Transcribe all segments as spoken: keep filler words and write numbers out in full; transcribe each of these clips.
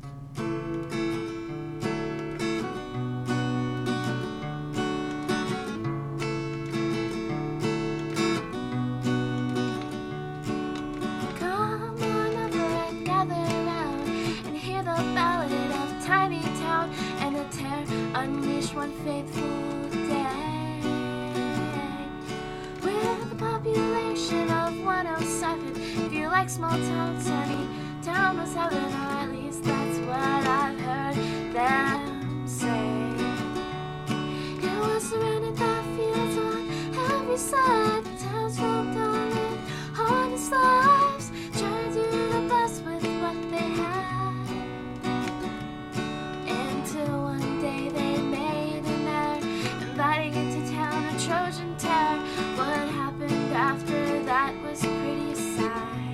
Unleash one faithful day with a population of one oh seven. If you like small towns, honey, town was heaven, or at least that's what I've heard them say. It was surrounded by fields on every side. The townsfolk all lived honest lives, trying to do the best with what they had. Until one day they made an error, inviting into town a Trojan terror. What happened after that was pretty sad.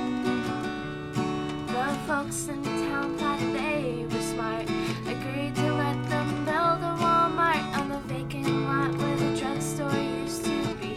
The folks in town thought they were smart, agreed to let them build a Walmart on the vacant lot where the drugstore used to be.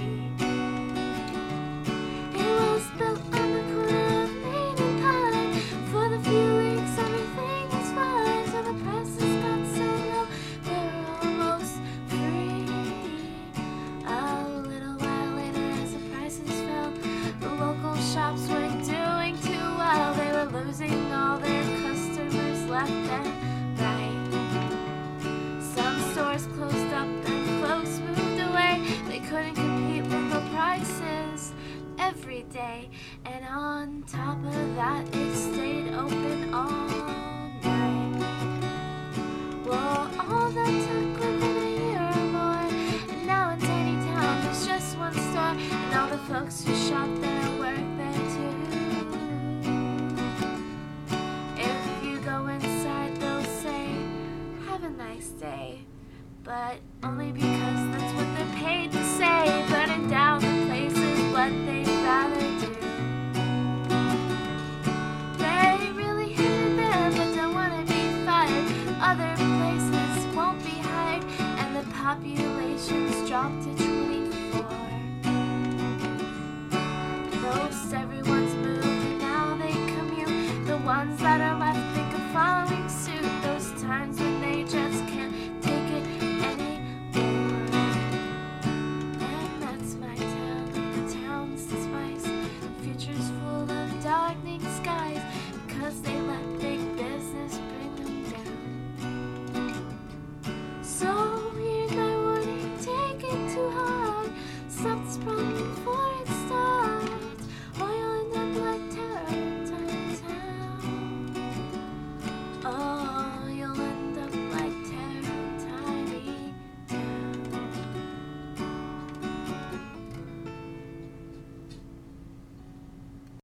It was built on the corner of Main and Pine. For the few weeks everything was fine, so the prices got so low they were almost free. A little while later, as the prices fell, the local shops weren't doing too well. They were losing all their customers left and right. Some stores closed up and folks moved away. They couldn't compete with the prices every day, and on top of that, it stayed open all night. Well, all that took within a year or more, and now in tiny town there's just one store, and all the folks who shop there work there too. If you go inside, they'll say, "Have a nice day," but only because that's what they're paid to say. Burning down the place is what they'd rather do. They really hate it there, but don't want to be fired. Other places won't be hired, and the population's dropped to twenty-four. Most everyone's moved, and now they commute. The ones that are left think of following suit. Those times when